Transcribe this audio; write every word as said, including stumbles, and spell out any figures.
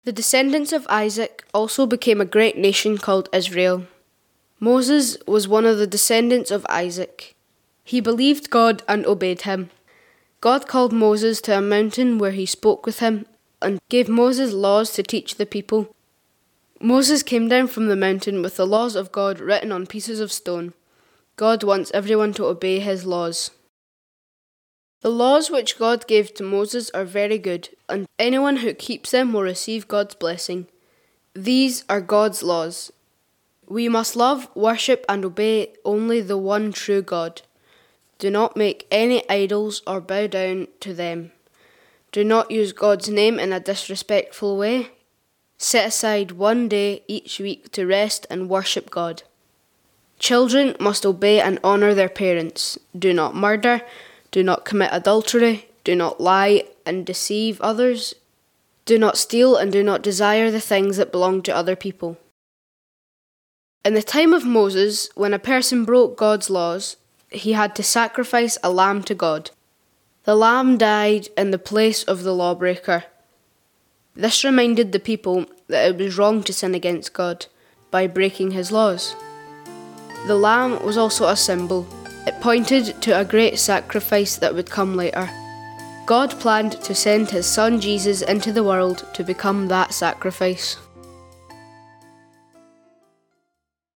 The descendants of Isaac also became a great nation called Israel. Moses was one of the descendants of Isaac. He believed God and obeyed him. God called Moses to a mountain where he spoke with him and gave Moses laws to teach the people. Moses came down from the mountain with the laws of God written on pieces of stone. God wants everyone to obey his laws. The laws which God gave to Moses are very good, and anyone who keeps them will receive God's blessing. These are God's laws. We must love, worship, and obey only the one true God. Do not make any idols or bow down to them. Do not use God's name in a disrespectful way. Set aside one day each week to rest and worship God. Children must obey and honour their parents. Do not murder. Do not commit adultery. Do not lie and deceive others. Do not steal and do not desire the things that belong to other people. In the time of Moses, when a person broke God's laws, he had to sacrifice a lamb to God. The lamb died in the place of the lawbreaker. This reminded the people that it was wrong to sin against God by breaking his laws. The lamb was also a symbol. It pointed to a great sacrifice that would come later. God planned to send his son Jesus into the world to become that sacrifice.